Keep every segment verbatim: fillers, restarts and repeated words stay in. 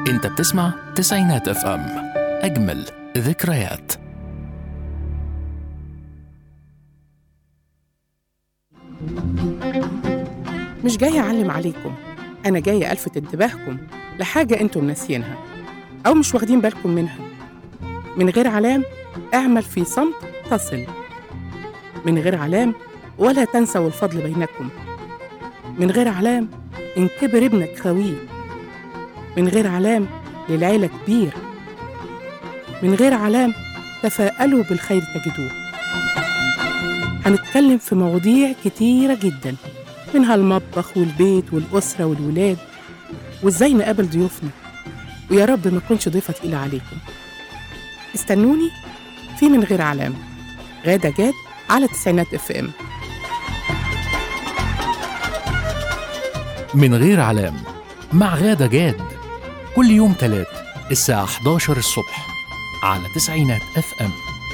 انت بتسمع تسعينات اف ام، اجمل ذكريات. مش جاية أعلم عليكم، أنا جاية ألفت انتباهكم لحاجة أنتم ناسيينها أو مش واخدين بالكم منها. من غير علام اعمل في صمت تصل، من غير علام ولا تنسوا الفضل بينكم، من غير علام إن كبر ابنك خويه، من غير علام للعيلة كبير، من غير علام تفاءلوا بالخير تجدوه. هنتكلم في مواضيع كتيرة جدا، منها المطبخ والبيت والأسرة والولاد وإزاي نقابل ضيوفنا، ويا رب ما أكونش ضيفة تقيلة عليكم. استنوني في من غير علام، غادة جاد على تسعينات اف ام. من غير علام مع غادة جاد، كل يوم تلات الساعة إحدى عشر الصبح على تسعينات اف ام.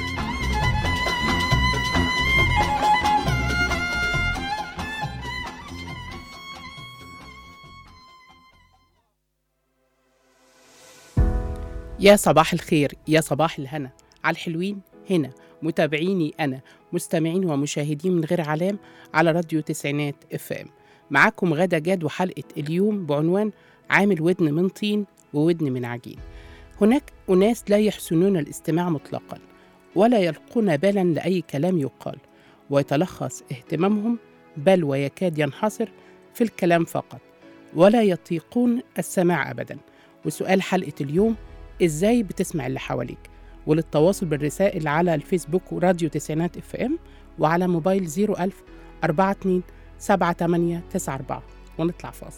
يا صباح الخير، يا صباح الهنا على الحلوين هنا، متابعيني أنا، مستمعين ومشاهدين من غير علام على راديو تسعينات اف ام. معاكم غادة جاد، وحلقة اليوم بعنوان عامل ودن من طين وودن من عجين. هناك أناس لا يحسنون الاستماع مطلقا ولا يلقون بالا لأي كلام يقال، ويتلخص اهتمامهم بل ويكاد ينحصر في الكلام فقط، ولا يطيقون السماع أبدا. وسؤال حلقة اليوم: إزاي بتسمع اللي حواليك؟ وللتواصل بالرسائل على الفيسبوك وراديو تسعينات اف ام، وعلى موبايل صفر ألف أربعة اتنين سبعة تمانية تسعة أربعة. ونطلع فاصل.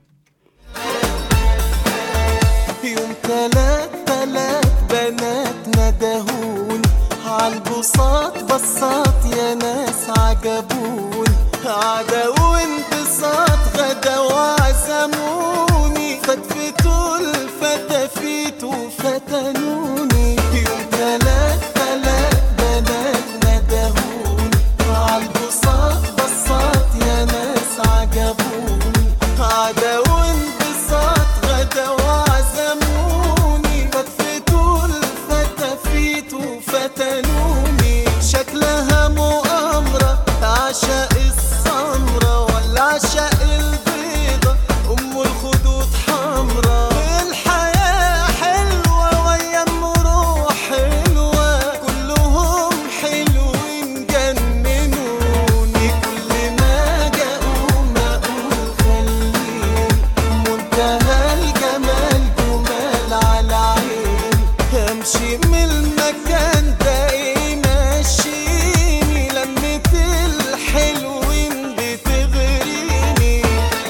يوم تلات تلات بنات ندهون عالبساط، بساط يا ناس عجبون، عدا وانبساط غدا وعزموني، فتفتوا الفتافيت وفتنوني. يوم تلات تلات بنات ندهون عالبساط، بساط يا ناس عجبون، عدا وانبساط غدا وعزموني، فتفتوا الفتافيت وفتنوني. شكلها مؤامرة، عشاء السمرة ولا عشاء البيضة، أم الخدود حمرا. الحياة حلوة ويا المروح حلوة، كلهم حلوين جننوني. كل ما جاءوا ما أقول خليني، منتهى الجمال جمال على عيني، همشي من المكان ده يمشيني، لمة الحلوين بتغريني.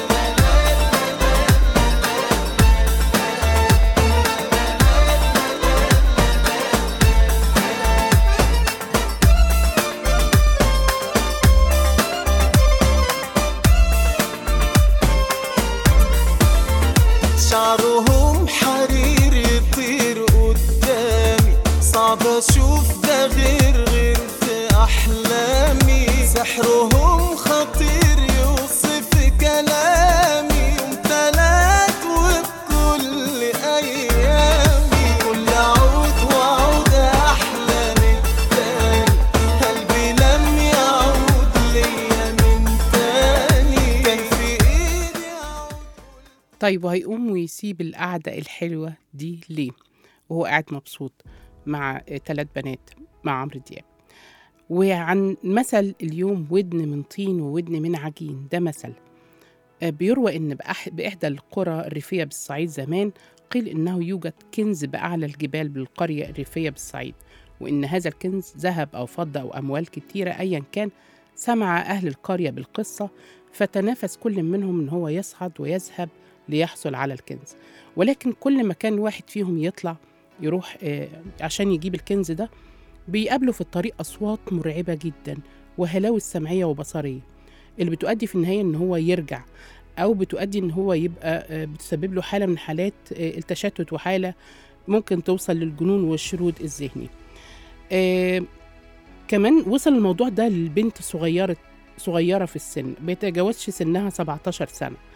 شعرهم حرير يطير قدامي، صعب اشوف ده غير غير في احلامي. سحرهم خطير يوصف كلامي، يوم تلات وبكل ايامي، كل عود وعود احلى من التاني، قلبي لم يعود ليا من تاني، كان في ايدي عود. طيب، وهيقوم ويسيب القعدة الحلوة دي ليه وهو قاعد مبسوط مع ثلاث بنات مع عمرو دياب؟ وعن مثل اليوم ودن من طين وودن من عجين، ده مثل آه، بيروى إن بأح- بإحدى القرى الريفية بالصعيد زمان قيل إنه يوجد كنز بأعلى الجبال بالقرية الريفية بالصعيد، وإن هذا الكنز ذهب أو فضة أو أموال كتيرة أيا كان. سمع أهل القرية بالقصة فتنافس كل منهم إن هو يصعد ويذهب ليحصل على الكنز، ولكن كل ما كان واحد فيهم يطلع يروح آه، عشان يجيب الكنز ده، بيقابله في الطريق أصوات مرعبة جدا وهلاوس سمعية وبصرية، اللي بتؤدي في النهاية إن هو يرجع، أو بتؤدي إن هو يبقى آه، بتسبب له حالة من حالات آه، التشتت، وحالة ممكن توصل للجنون والشرود الذهني. آه، كمان وصل الموضوع ده للبنت صغيرة صغيرة في السن، بيتجاوزش سنها سبعتاشر سنة،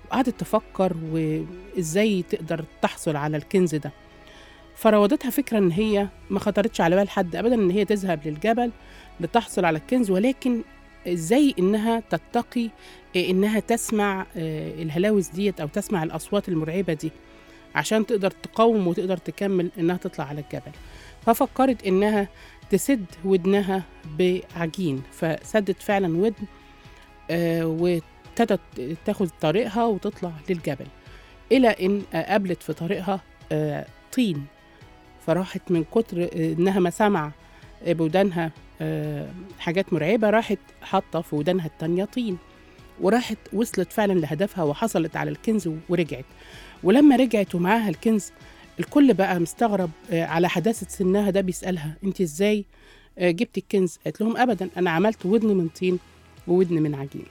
وقعدت تفكر وإزاي تقدر تحصل على الكنز ده. فراودتها فكرة إن هي ما خطرتش على بال حد أبدا إن هي تذهب للجبل لتحصل على الكنز، ولكن إزاي إنها تتقي إنها تسمع الهلاوس ديت أو تسمع الأصوات المرعبة دي عشان تقدر تقاوم وتقدر تكمل إنها تطلع على الجبل. ففكرت إنها تسد ودنها بعجين، فسدت فعلا ودن آه وابتدت تاخد طريقها وتطلع للجبل، إلى إن قابلت في طريقها آه طين. فراحت من كتر إنها ما سمع بودانها آه حاجات مرعبة، راحت حاطة في ودانها التانية طين، وراحت وصلت فعلا لهدفها وحصلت على الكنز ورجعت. ولما رجعت ومعاها الكنز الكل بقى مستغرب على حداثة سنها ده، بيسألها انت ازاي جبت الكنز؟ قالت لهم ابدا، انا عملت ودن من طين وودن من عجين.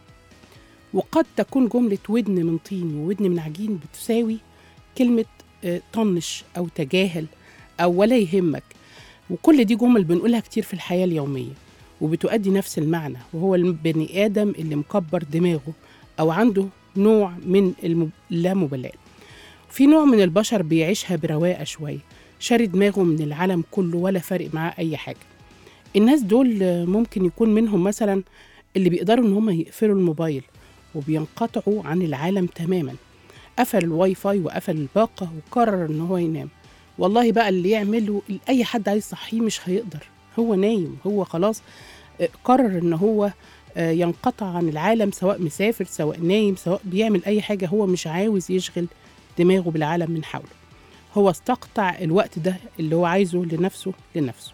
وقد تكون جملة ودن من طين وودن من عجين بتساوي كلمة طنش او تجاهل او ولا يهمك، وكل دي جمل بنقولها كتير في الحياة اليومية وبتؤدي نفس المعنى، وهو البني آدم اللي مكبر دماغه أو عنده نوع من اللامبالاة. في نوع من البشر بيعيشها برواقة شوية، شاري دماغه من العالم كله ولا فارق معاه أي حاجة. الناس دول ممكن يكون منهم مثلا اللي بيقدروا إن هم يقفلوا الموبايل وبينقطعوا عن العالم تماما، قفل الواي فاي وقفل الباقة وقرر إن هو ينام. والله بقى اللي يعمله أي حد عايز يصحيه مش هيقدر، هو نايم، هو خلاص قرر إن هو ينقطع عن العالم، سواء مسافر سواء نايم سواء بيعمل أي حاجة، هو مش عاوز يشغل دماغه بالعالم من حوله، هو استقطع الوقت ده اللي هو عايزه لنفسه لنفسه.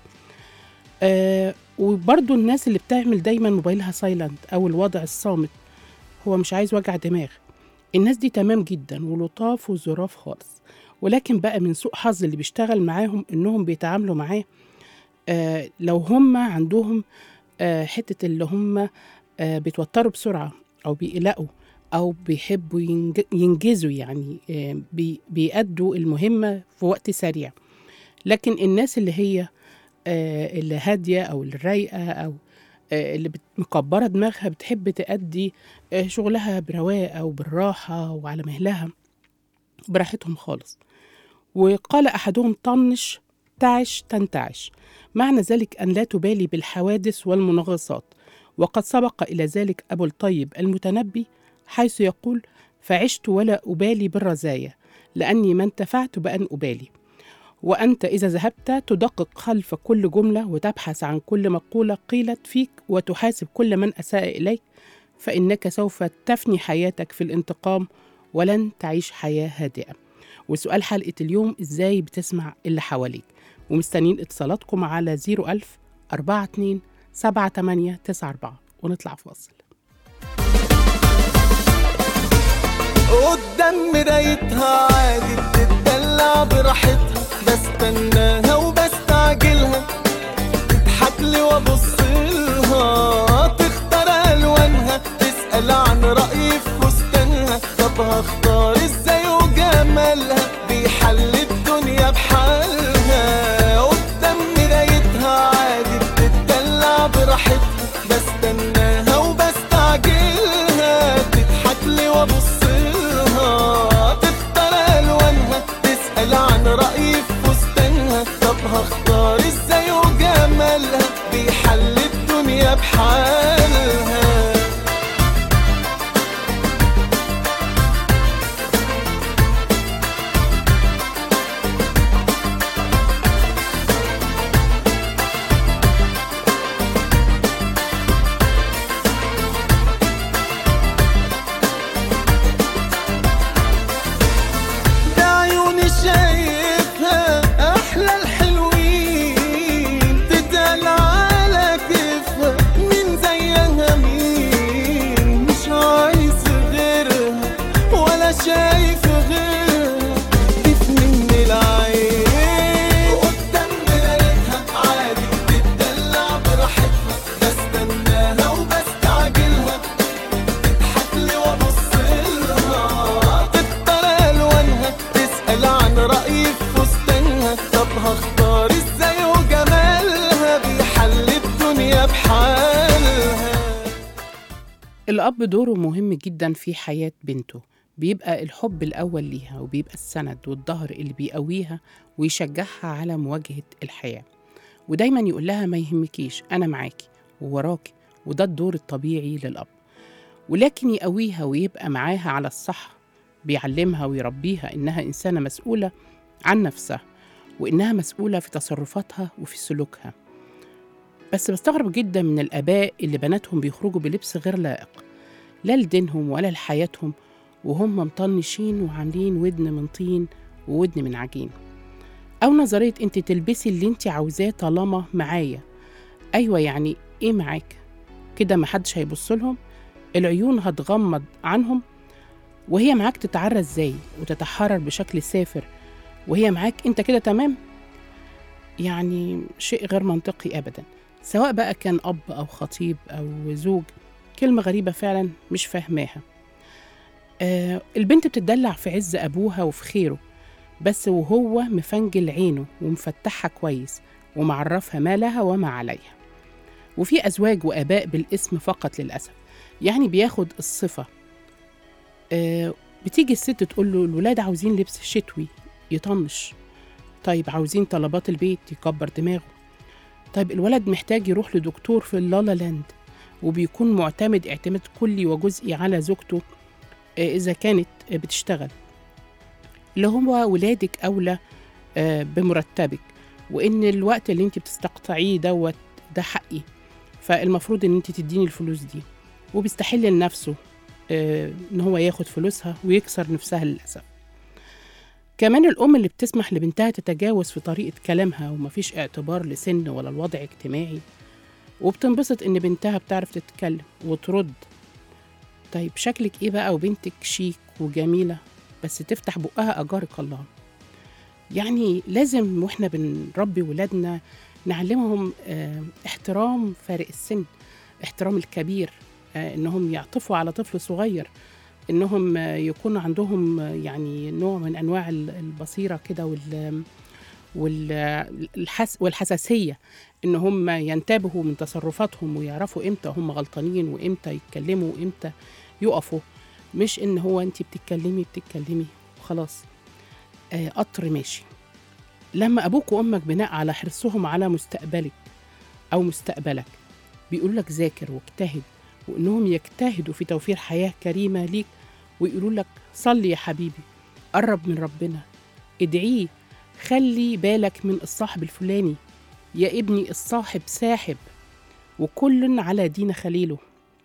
آه وبرضو الناس اللي بتعمل دايما موبايلها سايلنت أو الوضع الصامت، هو مش عايز وجع دماغ. الناس دي تمام جدا ولطاف وظراف خالص، ولكن بقى من سوء حظ اللي بيشتغل معاهم إنهم بيتعاملوا معاه آه لو هم عندهم آه حتة اللي هم آه بيتوتروا بسرعة أو بيقلقوا أو بيحبوا ينجزوا، يعني آه بي بيأدوا المهمة في وقت سريع. لكن الناس اللي هي آه اللي هادية أو اللي رايقة أو آه اللي مكبرة دماغها بتحب تأدي آه شغلها برواقة وبالراحة وعلى مهلها براحتهم خالص. وقال أحدهم طنش تعش تنتعش، معنى ذلك أن لا تبالي بالحوادث والمنغصات. وقد سبق إلى ذلك أبو الطيب المتنبي حيث يقول: فعشت ولا أبالي بالرزايا لأني ما انتفعت بأن أبالي. وأنت إذا ذهبت تدقق خلف كل جملة وتبحث عن كل مقولة قيلت فيك وتحاسب كل من أساء إليك، فإنك سوف تفني حياتك في الانتقام ولن تعيش حياة هادئة. وسؤال حلقة اليوم: إزاي بتسمع اللي حواليك؟ ومستنين اتصالاتكم على زيرو ألف أربعة اتنين سبعة تمانية تسعة أربعة، ونطلع فاصل. قدام مرايتها عادي بتدلع براحتها، بستناها وبستعجلها، تضحكلي وابصلها، تختار الوانها، تسأل عن رأيي في فستانها، طب هختار ازاي وجمالها بيحل الدنيا بحالها. قدام مرايتها عادي بتدلع براحتها، بستناها وبستعجلها، تضحكلي وابصلها، تختار الوانها، تسأل عن رأيي في فستانها، طب هختار ازاي وجمالها بيحل الدنيا بحالها. الأب دوره مهم جدا في حياة بنته، بيبقى الحب الأول ليها، وبيبقى السند والظهر اللي بيقويها ويشجعها على مواجهة الحياة، ودايما يقول لها ما يهمكيش، أنا معاكي ووراكي، وده الدور الطبيعي للأب. ولكن يقويها ويبقى معاها على الصح، بيعلمها ويربيها إنها إنسانة مسؤولة عن نفسها، وإنها مسؤولة في تصرفاتها وفي سلوكها. بس بستغرب جدا من الآباء اللي بناتهم بيخرجوا بلبس غير لائق، لا لدينهم ولا لحياتهم، وهم مطنشين وعاملين ودن من طين وودن من عجين. أو نظرية أنت تلبسي اللي أنت عاوزاه طالما معايا. أيوة، يعني إيه معاك؟ كده محدش هيبص لهم؟ العيون هتغمض عنهم؟ وهي معاك تتعرى إزاي وتتحرر بشكل سافر وهي معاك أنت كده تمام؟ يعني شيء غير منطقي أبدا، سواء بقى كان أب أو خطيب أو زوج. كلمة غريبة فعلا مش فاهماها. آه البنت بتدلع في عز أبوها وفي خيره، بس وهو مفنجل عينه ومفتحها كويس ومعرفها ما لها وما عليها. وفي أزواج وآباء بالاسم فقط للأسف، يعني بياخد الصفة. آه بتيجي الست تقول له الولاد عاوزين لبس شتوي، يطنش. طيب عاوزين طلبات البيت، يكبر دماغه. طيب الولد محتاج يروح لدكتور في اللالا لاند، وبيكون معتمد اعتماد كلي وجزئي على زوجته إذا كانت بتشتغل، اللي هو ولادك أولى بمرتبك، وإن الوقت اللي انت بتستقطعيه دوت ده حقي، فالمفروض إن انت تديني الفلوس دي. وبيستحل لنفسه إن هو ياخد فلوسها ويكسر نفسها للأسف. كمان الأم اللي بتسمح لبنتها تتجاوز في طريقة كلامها ومفيش اعتبار لسن ولا الوضع اجتماعي، وبتنبسط إن بنتها بتعرف تتكلم وترد. طيب شكلك إيه بقى وبنتك شيك وجميلة بس تفتح بقها أجارك الله؟ يعني لازم وإحنا بنربي ولادنا نعلمهم اه احترام فارق السن، احترام الكبير، اه إنهم يعطفوا على طفل صغير، إنهم اه يكون عندهم اه يعني نوع من أنواع البصيرة كده وال والحس والحساسية، إن هم ينتبهوا من تصرفاتهم ويعرفوا إمتى هم غلطانين وإمتى يتكلموا وإمتى يقفوا. مش إن هو أنت بتتكلمي بتتكلمي وخلاص، آه قطر ماشي. لما أبوك وأمك بناء على حرصهم على مستقبلك أو مستقبلك بيقولوا لك ذاكر واجتهد، وإنهم يجتهدوا في توفير حياة كريمة ليك، ويقولوا لك صلي يا حبيبي، قرب من ربنا، ادعيه، خلي بالك من الصاحب الفلاني، يا ابني الصاحب ساحب وكل على دين خليله.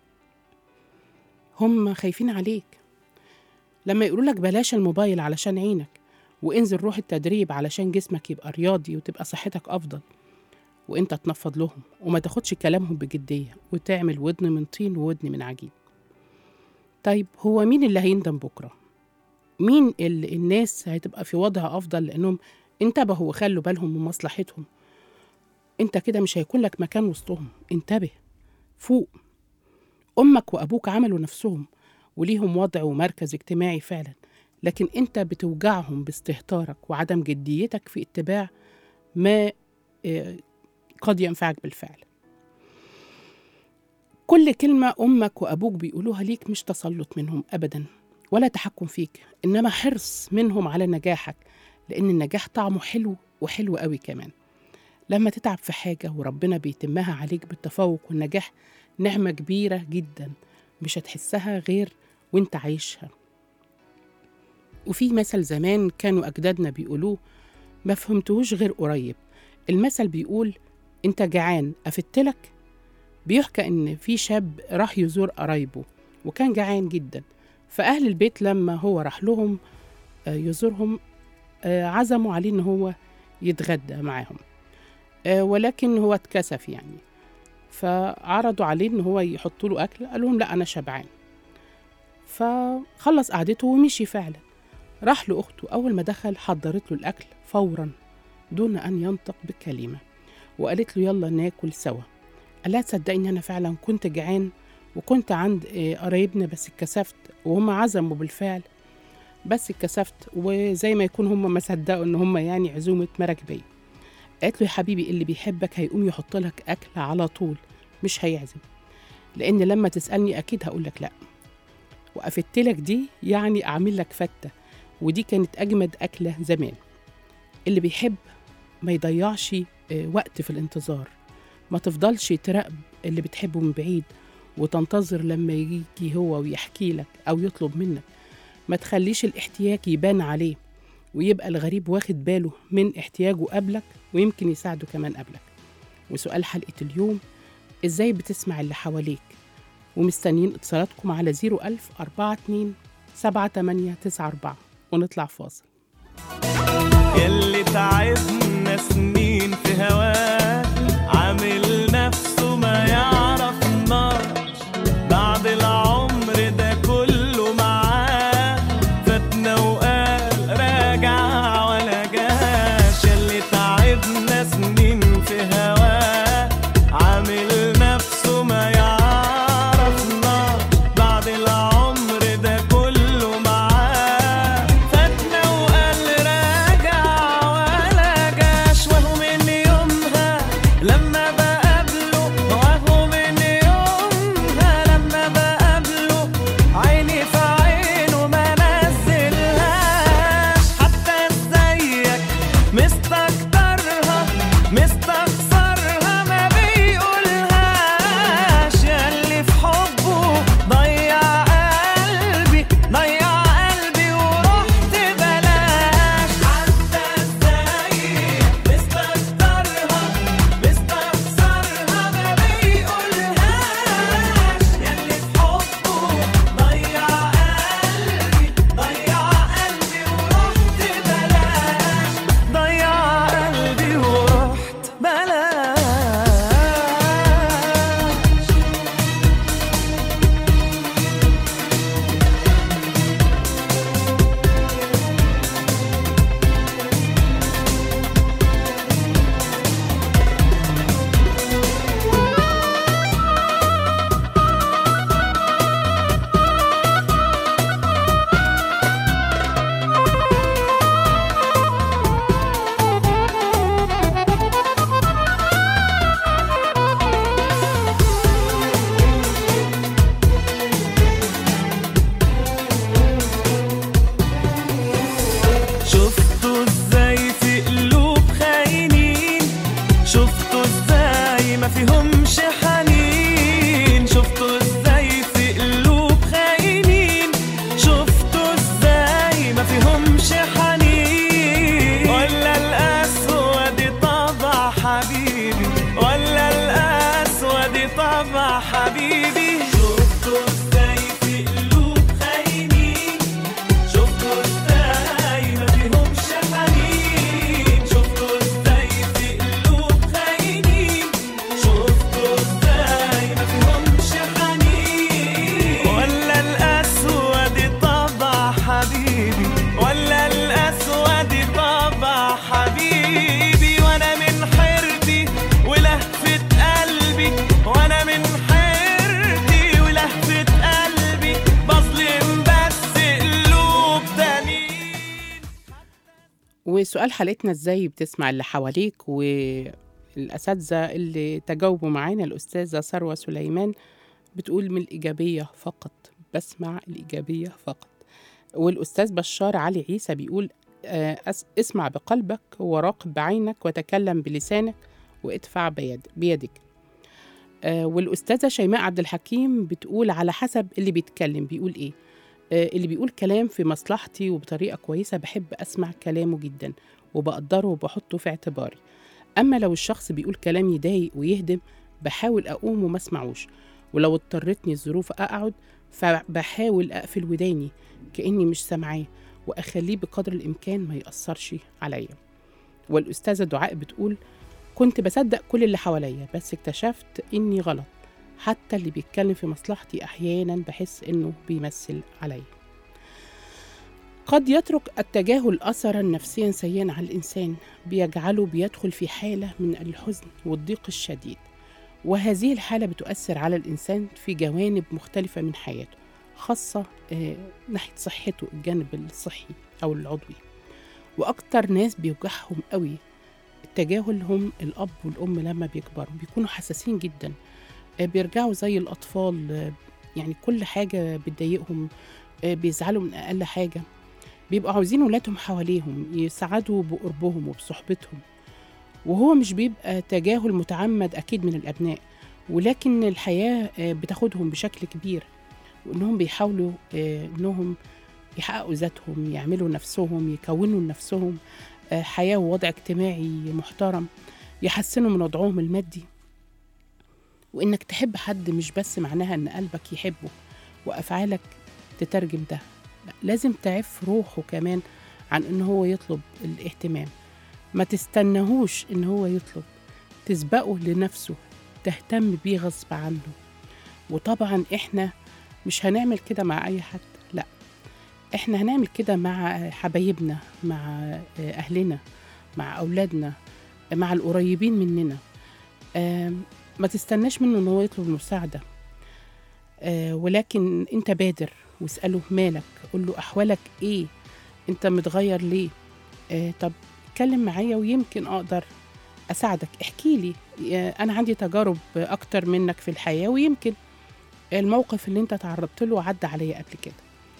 هم خايفين عليك. لما يقولوا لك بلاش الموبايل علشان عينك، وانزل روح التدريب علشان جسمك يبقى رياضي وتبقى صحتك أفضل، وانت تنفض لهم وما تاخدش كلامهم بجدية وتعمل ودن من طين وودن من عجين. طيب هو مين اللي هيندم بكرة؟ مين اللي الناس هتبقى في وضع أفضل لأنهم انتبهوا وخلوا بالهم من مصلحتهم؟ انت كده مش هيكون لك مكان وسطهم. انتبه، فوق. أمك وأبوك عملوا نفسهم وليهم وضع ومركز اجتماعي فعلا، لكن انت بتوجعهم باستهتارك وعدم جديتك في اتباع ما قد ينفعك بالفعل. كل كلمة أمك وأبوك بيقولوها ليك مش تسلط منهم أبدا ولا تحكم فيك، إنما حرص منهم على نجاحك، لأن النجاح طعمه حلو وحلو قوي كمان. لما تتعب في حاجة وربنا بيتمها عليك بالتفوق والنجاح، نعمة كبيرة جدا مش هتحسها غير وانت عايشها. وفي مثل زمان كانوا أجدادنا بيقولوه، ما فهمتهوش غير قريب. المثل بيقول انت جعان أفتلك؟ بيحكى إن في شاب راح يزور قرايبه وكان جعان جدا، فأهل البيت لما هو راح لهم يزورهم عزموا عليه إن هو يتغدى معاهم، ولكن هو اتكسف يعني، فعرضوا عليه إن هو يحطوا له أكل، قال لهم لا أنا شبعان. فخلص قعدته ومشي فعلا. راح لأخته، أول ما دخل حضرت له الأكل فورا دون أن ينطق بكلمة، وقالت له يلا ناكل سوا. قال لها تصدقني أنا فعلا كنت جعان وكنت عند قرايبنا بس اتكسفت، وهم عزموا بالفعل بس اتكسفت، وزي ما يكون هم ما صدقوا ان هم يعني عزومة مراكبية. قالت له يا حبيبي اللي بيحبك هيقوم يحط لك أكل على طول، مش هيعزم، لأن لما تسألني أكيد هقول لك لأ. وأفتلك دي يعني أعمل لك فتة، ودي كانت أجمد أكلة زمان. اللي بيحب ما يضيعش وقت في الانتظار، ما تفضلش تراقب اللي بتحبه من بعيد وتنتظر لما يجي هو ويحكي لك أو يطلب منك. ما تخليش الاحتياج يبان عليه ويبقى الغريب واخد باله من احتياجه قبلك ويمكن يساعده كمان قبلك. وسؤال حلقة اليوم: إزاي بتسمع اللي حواليك؟ ومستنيين اتصالاتكم على زيرو ألف أربعة اتنين سبعة تمانية تسعة أربعة ونطلع فاصل. ياللي تعبنا سنين في هواك، عامل نفسه ما يعرفناش، بعد العمر ده كله معاه فاتنا وقال راجع ولا جاش. ياللي تعبنا سنين في هواك، عامل نفسه ما يعرفناش، بعد العمر ده كله معاه فاتنا وقال راجع ولا جاش. وهو من يومها لما بقابله، وهو من يومها لما بقابله عيني في عينه ما نزلهاش. حتى ازيك مستكترها مستخسرها ما بيقولهاش. ياللي في حبه ضيع قلبي ضيع قلبي ورحت بلاش. حتى ازيك مستكترها مستخسرها ما بيقولهاش. ياللي في حبه ضيع قلبي ضيع قلبي ورحت بلاش. ضيع قلبي ورحت بلاش. شفتوا ازاي في قلوب خاينين، شفتوا ازاي ما فيهمش حنين. شفتوا ازاي في قلوب خاينين، شفتوا ازاي ما فيهمش حنين. ولا الاسود طبع حبيبي، ولا الاسود طبع حبيبي. شفتوا ازاي في قلوب خاينين، شفتوا ازاي ما فيهمش حنين. شفتوا ازاي في قلوب خاينين، شفتوا ازاي ما فيهمش حنين. ولا الاسود طبع حبيبي، ولا الاسود طبع حبيبي. وانا من حيرتي ولهفة قلبي، وانا من حيرتي ولهفة قلبي بظلم بس قلوب تانيين. وسؤال حلقتنا: إزاي بتسمع اللي حواليك؟ والأساتذة اللي تجاوبوا معانا الأستاذة ثروة سليمان بتقول من الإيجابية فقط، بسمع الإيجابية فقط. والأستاذ بشار علي عيسى بيقول آه، أس- اسمع بقلبك وراقب بعينك وتكلم بلسانك وادفع بيد بيدك. آه، والأستاذة شيماء عبد الحكيم بتقول على حسب اللي بيتكلم بيقول إيه. آه، اللي بيقول كلام في مصلحتي وبطريقة كويسة بحب أسمع كلامه جدا وبقدره وبحطه في اعتباري. أما لو الشخص بيقول كلام يضايق ويهدم بحاول أقوم وما اسمعوش، ولو اضطرتني الظروف أقعد فبحاول أقفل وداني كأني مش سامعاه وأخليه بقدر الإمكان ما يأثرش عليا. والأستاذة دعاء بتقول كنت بصدق كل اللي حواليا بس اكتشفت إني غلط، حتى اللي بيتكلم في مصلحتي أحيانا بحس إنه بيمثل عليا. قد يترك التجاهل أثرا نفسيا سيئا على الإنسان بيجعله بيدخل في حالة من الحزن والضيق الشديد، وهذه الحالة بتؤثر على الإنسان في جوانب مختلفة من حياته، خاصة آه ناحية صحته، الجانب الصحي أو العضوي. وأكتر ناس بيوجعهم قوي التجاهل هم الأب والأم. لما بيكبروا بيكونوا حساسين جدا، آه بيرجعوا زي الأطفال، آه يعني كل حاجة بتضايقهم، آه، بيزعلوا من أقل حاجة، بيبقوا عاوزين ولادهم حواليهم يسعدوا بقربهم وبصحبتهم. وهو مش بيبقى تجاهل متعمد أكيد من الأبناء، ولكن الحياة آه، بتاخدهم بشكل كبير، وإنهم بيحاولوا آه، إنهم يحققوا ذاتهم، يعملوا نفسهم، يكونوا لنفسهم آه، حياة ووضع اجتماعي محترم، يحسنوا من وضعهم المادي. وإنك تحب حد مش بس معناها إن قلبك يحبه وأفعالك تترجم ده، لا، لازم تعف روحه كمان عن إن هو يطلب الاهتمام. ما تستنهوش إن هو يطلب، تسبقه لنفسه، تهتم بيه غصب عنه. وطبعا إحنا مش هنعمل كده مع أي حد، لا، إحنا هنعمل كده مع حبايبنا، مع أهلنا، مع أولادنا، مع القريبين مننا. آم، ما تستناش منه إن هو يطلب المساعدة، آه، ولكن أنت بادر واسأله مالك، قول له أحوالك إيه، أنت متغير ليه، آه، طب اتكلم معايا ويمكن أقدر أساعدك، احكي لي، آه، أنا عندي تجارب أكتر منك في الحياة، ويمكن الموقف اللي أنت تعرضت له عدى عليا قبل كده.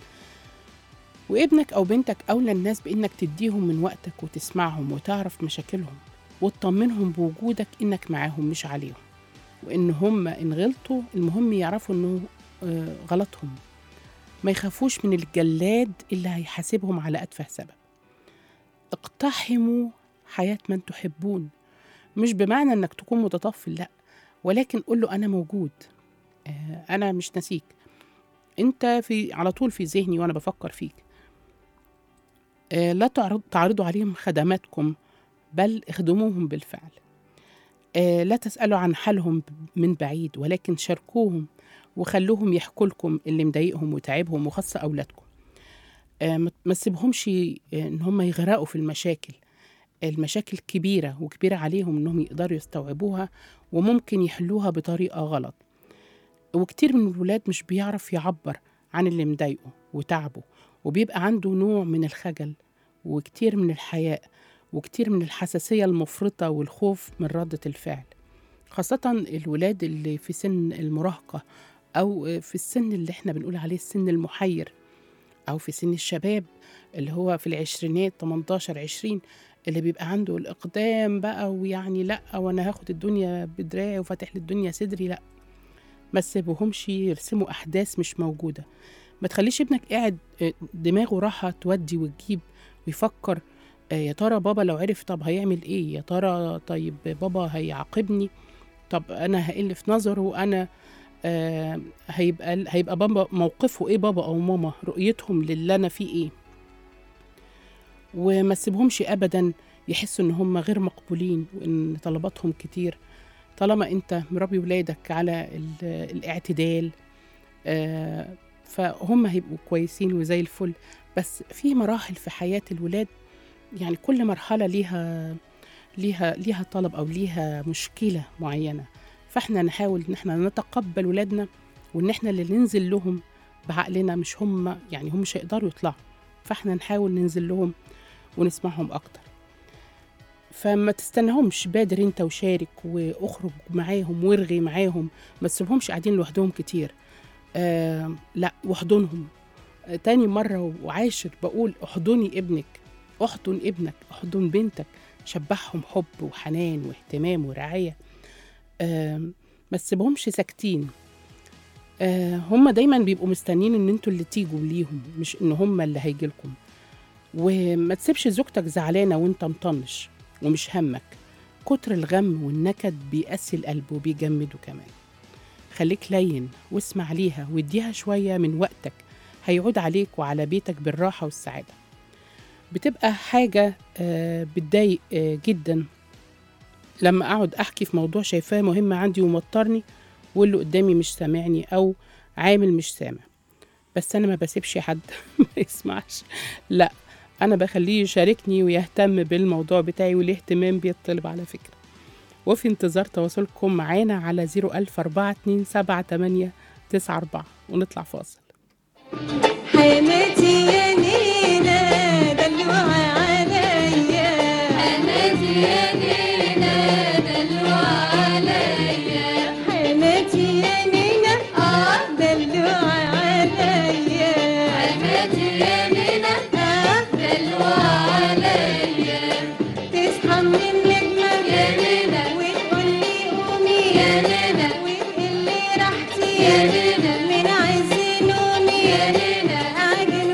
وابنك أو بنتك أولى الناس بإنك تديهم من وقتك وتسمعهم وتعرف مشاكلهم وتطمنهم بوجودك، إنك معاهم مش عليهم، وإن هم إن غلطوا المهم يعرفوا إنه آه، غلطهم، ما يخافوش من الجلاد اللي هيحاسبهم على أتفه سبب. اقتحموا حياة من تحبون، مش بمعنى إنك تكون متطفل، لأ، ولكن قول له أنا موجود، آه، أنا مش ناسيك، أنت في على طول في ذهني وأنا بفكر فيك. آه، لا تعرض تعرضوا عليهم خدماتكم، بل اخدموهم بالفعل. آه، لا تسألوا عن حالهم من بعيد، ولكن شاركوهم وخلوهم يحكوا لكم اللي مضايقهم وتعبهم، وخاصة أولادكم. آه، ما ما تسيبهمش آه، إن هم يغرقوا في المشاكل. المشاكل كبيرة وكبيرة عليهم إنهم يقدروا يستوعبوها، وممكن يحلوها بطريقة غلط. وكتير من الولاد مش بيعرف يعبر عن اللي مضايقه وتعبه، وبيبقى عنده نوع من الخجل وكتير من الحياء وكتير من الحساسية المفرطة والخوف من ردة الفعل، خاصة الولاد اللي في سن المراهقة، أو في السن اللي احنا بنقول عليه السن المحير، أو في سن الشباب اللي هو في العشرينات تمنتاشر عشرين، اللي بيبقى عنده الإقدام بقى، ويعني لأ، وأنا هاخد الدنيا بدراعي وفاتح للدنيا صدري، لأ، ما تسيبوهمش يرسموا أحداث مش موجودة. ما تخليش ابنك قاعد آه، دماغه راحة تودي وتجيب ويفكر آه، يا ترى بابا لو عرف طب هيعمل ايه، يا ترى طيب بابا هيعاقبني، طب انا هقل في نظره، انا آه هيبقى هيبقى بابا موقفه ايه، بابا او ماما رؤيتهم للي انا فيه ايه. وما تسيبهمش ابدا يحسوا ان هم غير مقبولين وان طلباتهم كتير، طالما انت مربي ولادك على ال- الاعتدال، آه فهم هيبقوا كويسين وزي الفل. بس في مراحل في حياة الولاد، يعني كل مرحلة ليها ليها ليها طلب أو ليها مشكلة معينة، فإحنا نحاول إن إحنا نتقبل ولادنا، وإن إحنا اللي ننزل لهم بعقلنا، مش هم، يعني هم مش هيقدروا يطلعوا، فإحنا نحاول ننزل لهم ونسمعهم أكتر. فما تستناهمش، بادر انت وشارك واخرج معاهم وارغي معاهم، ما تسيبهمش قاعدين لوحدهم كتير. آه لا، واحضنهم. آه تاني مرة وعاشر بقول احضني ابنك، احضن ابنك، احضن بنتك، شبعهم حب وحنان واهتمام ورعاية. آه ما تسيبهمش ساكتين. آه هم دايما بيبقوا مستنين ان انتوا اللي تيجوا ليهم، مش ان هم اللي هيجيلكم. وما تسيبش زوجتك زعلانة وانت مطنش ومش همك، كتر الغم والنكد بيقسي القلب وبيجمده كمان. خليك لين واسمع ليها واديها شوية من وقتك، هيعود عليك وعلى بيتك بالراحة والسعادة. بتبقى حاجة آه بتضايق آه جدا لما أقعد أحكي في موضوع شايفاه مهم عندي ومضطرني، واللي قدامي مش سامعني أو عامل مش سامع. بس أنا ما بسيبش حد ما يسمعش، لا، أنا بخليه يشاركني ويهتم بالموضوع بتاعي، والاهتمام بيطلب على فكرة. وفي انتظار تواصلكم معانا على صفر ألف أربعة اتنين سبعة تمانية تسعة أربعة، ونطلع فاصل. حماتي يا نينا دلوعة عليا، حماتي يا نينا دلوعة عليا، حماتي يا نينا اه دلوعة حماتي يا نينا دلوع عليا تصحى من النجمة يا نينا وتقول لي قومي يا نينا وتقول لي راحتي يا نينا من عز نومي يا نينا أعجن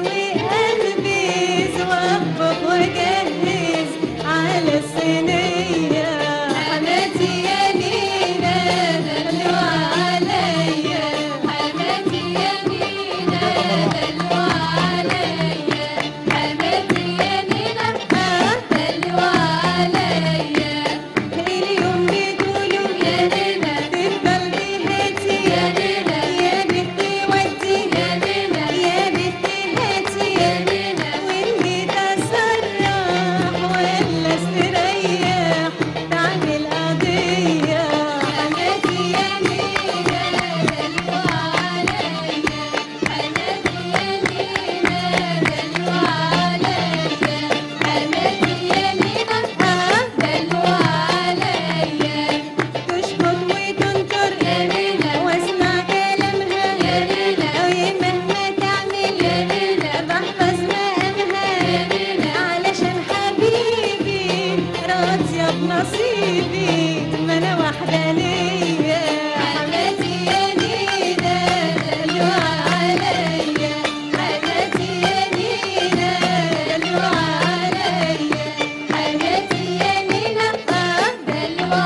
وأخبز وأطبخ وأجهز على الصينية حماتي يا نينا دلوع عليا حماتي يا نينا دلوع عليا حماتي يا نينا دلوع عليا اليوم بيقولوا يا نينا تفضل بهاتي يا نينا يا بنتي ودي يا نينا يا بنتي هاتي يا نينا وإن جيت أسرح ولا استريح تعمل قضية حماتي يا نينا دلوع عليا حماتي يا نينا دلوع عليا حماتي يا نينا دلوع عليا تشخط وتنكر يا نينا واسمع كلامها يا نينا ومهما تعمل يا نينا بحفظ مقامها يا نينا علشان حبيبي راضية بنصيبي ما أنا وحدانية حماتي يا نينا دلوع عليا حماتي يا نينا دلوع عليا حماتي يا نينا دلوع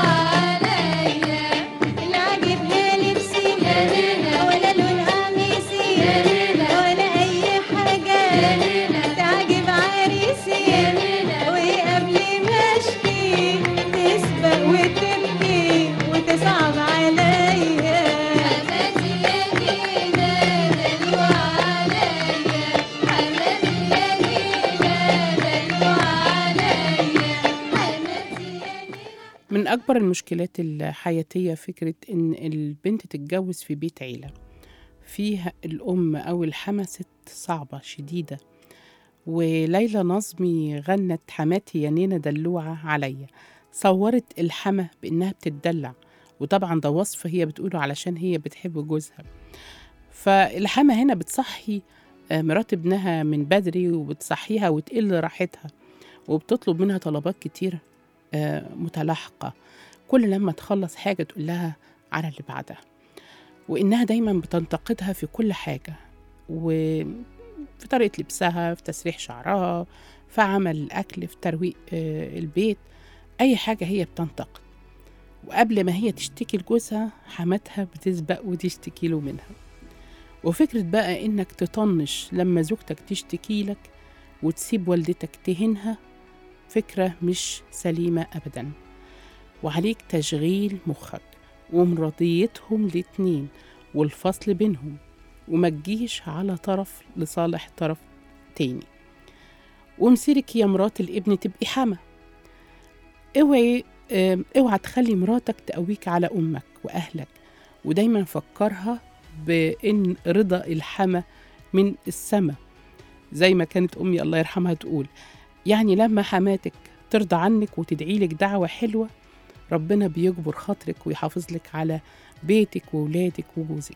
عليا اللي عاجبها لبسي يا نينا ولا لون قميصي يا نينا ولا أي حاجة يا نينا تعجب عريسي يا نينا وقبل ما أشكي تسبق وتبكي وتصعب عليا حماتي يا نينا دلوع عليا حماتي يا نينا دلوع عليا حماتي يا نينا. من أكبر المشكلات الحياتية فكرة إن البنت تتجوز في بيت عيلة فيها الأم أو الحما ست صعبة شديدة. وليلى نظمي غنت حماتي يا نينا دلوعة عليا، صورت الحما بإنها بتتدلع، وطبعا ده وصف هي بتقوله علشان هي بتحب جوزها. فالحما هنا بتصحي آه، مرات ابنها من بدري وبتصحيها وتقل راحتها وبتطلب منها طلبات كتير آه، متلاحقة، كل لما تخلص حاجة تقول لها على اللي بعدها، وإنها دايما بتنتقدها في كل حاجة، وفي طريقة لبسها، في تسريح شعرها، في عمل الأكل، في ترويق آه، البيت، أي حاجة هي بتنتقد. وقبل ما هي تشتكي لجوزها حماتها بتسبق وتشتكي له منها. وفكرة بقى إنك تطنش لما زوجتك تشتكي لك وتسيب والدتك تهينها فكرة مش سليمة أبدا، وعليك تشغيل مخك ومرضيتهم الاتنين والفصل بينهم، وما تجيش على طرف لصالح طرف تاني. ومسيرك يا مرات الابن تبقي حما، اوعي آم، اوعى تخلي مراتك تقويك على أمك وأهلك، ودايما فكرها بإن رضا الحما من السما، زي ما كانت أمي الله يرحمها تقول، يعني لما حماتك ترضى عنك وتدعي لك دعوة حلوة ربنا بيجبر خاطرك ويحافظ لك على بيتك وولادك وجوزك.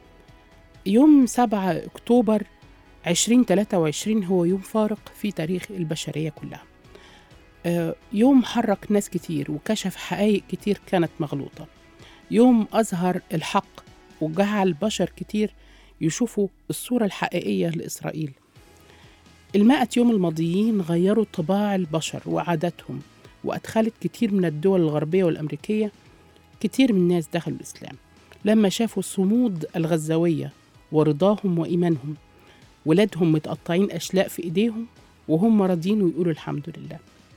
يوم سبعة أكتوبر عشرين ثلاثة وعشرين هو يوم فارق في تاريخ البشرية كلها. آه، يوم حرك ناس كتير وكشف حقائق كتير كانت مغلوطة، يوم أظهر الحق وجعل بشر كتير يشوفوا الصورة الحقيقية لإسرائيل. المائة يوم الماضيين غيروا طباع البشر وعاداتهم، وأدخلت كتير من الدول الغربية والأمريكية كتير من الناس دخلوا الإسلام لما شافوا صمود الغزاوية ورضاهم وإيمانهم، ولادهم متقطعين أشلاء في إيديهم وهم راضين ويقولوا الحمد لله.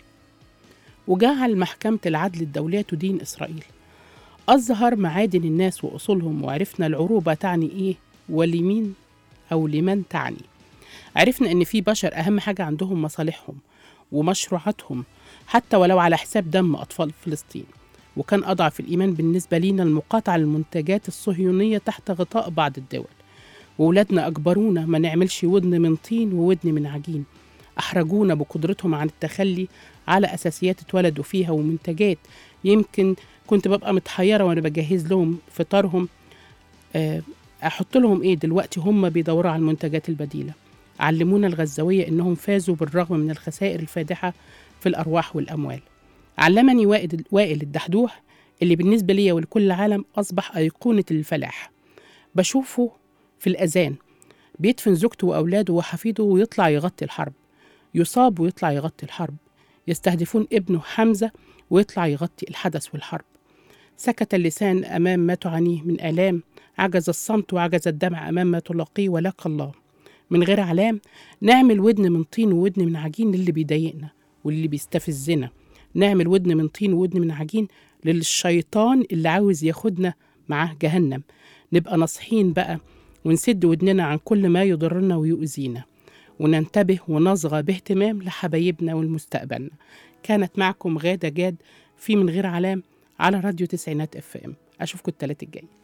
وجعل محكمة العدل الدولية تدين إسرائيل، أظهر معادن الناس وأصولهم، وعرفنا العروبة تعني إيه ولمين أو لمن تعني. عرفنا إن في بشر أهم حاجة عندهم مصالحهم ومشروعاتهم حتى ولو على حساب دم أطفال فلسطين. وكان أضعف الإيمان بالنسبة لينا المقاطعة للمنتجات الصهيونية تحت غطاء بعض الدول، وولادنا أجبرونا ما نعملش ودن من طين وودن من عجين، أحرجونا بقدرتهم عن التخلي على أساسيات اتولدوا فيها ومنتجات يمكن كنت ببقى متحيرة وأنا بجهز لهم فطارهم أحط لهم إيه دلوقتي هم بيدوروا على المنتجات البديلة. علمونا الغزاوية إنهم فازوا بالرغم من الخسائر الفادحة في الأرواح والأموال. علمني وائل وائل الدحدوح اللي بالنسبة لي ولكل العالم أصبح أيقونة الفلاح. بشوفه في الأذان بيدفن زوجته وأولاده وحفيده ويطلع يغطي الحرب، يصاب ويطلع يغطي الحرب، يستهدفون ابنه حمزة ويطلع يغطي الحدث والحرب. سكت اللسان أمام ما تعانيه من آلام، عجز الصمت وعجز الدمع أمام ما تلاقيه ولك الله. من غير علام نعمل ودن من طين وودن من عجين للي بيضايقنا واللي بيستفزنا، نعمل ودن من طين وودن من عجين للشيطان اللي عاوز ياخدنا معاه جهنم. نبقى ناصحين بقى ونسد ودننا عن كل ما يضرنا ويؤذينا، وننتبه ونصغى باهتمام لحبايبنا والمستقبلنا. كانت معكم غادة جاد في من غير علام على راديو تسعينات اف ام. اشوفكم الثلاث الجاي.